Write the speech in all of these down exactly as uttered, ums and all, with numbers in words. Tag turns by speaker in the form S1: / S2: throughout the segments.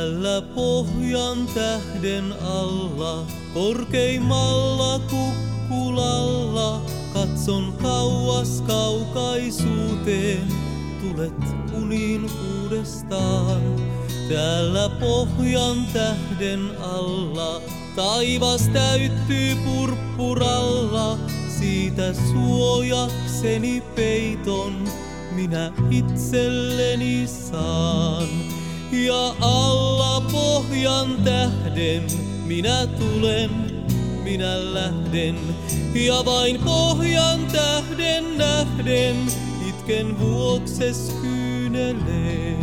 S1: Täällä pohjan tähden alla, korkeimmalla kukkulalla, katson kauas kaukaisuuteen, tulet uniin uudestaan. Täällä pohjan tähden alla, taivas täyttyy purppuralla, siitä suojakseni peiton minä itselleni saan. Ja alla pohjan tähden minä tulen, minä lähden, ja vain pohjan tähden nähden itken vuokses kyyneleen.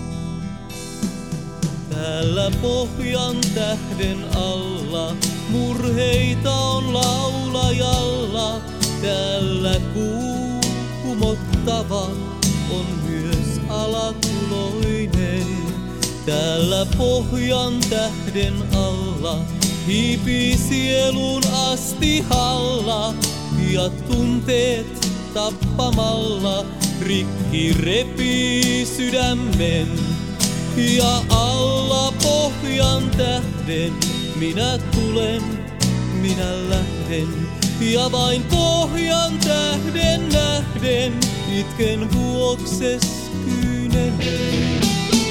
S1: Täällä pohjan tähden alla murheita on laulajalla, täällä kuumottava on myös alakuloinen. Täällä pohjan tähden alla hiipii sielun astihalla, ja tunteet tappamalla rikki repii sydämen. Ja alla pohjan tähden minä tulen, minä lähden, ja vain pohjan tähden nähden itken vuokses kyyneleen.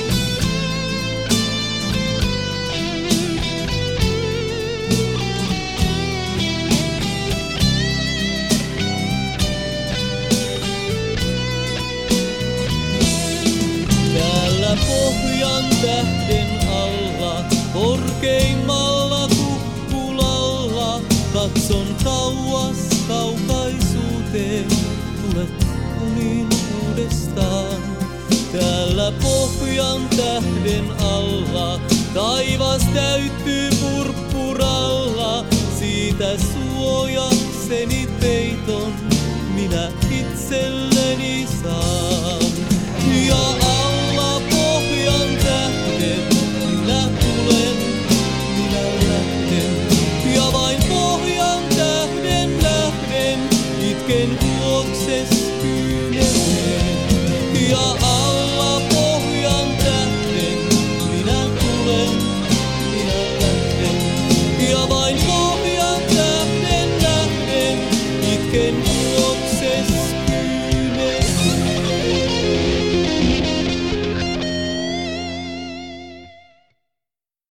S1: Täällä pohjan tähden alla, korkeimmalla kukkulalla, katson kauas kaukaisuuteen, tulet uniin uudestaan. Täällä pohjan tähden alla, taivas täyttyy purppuralla, siitä suojakseni peiton minä itselleni saan. Ja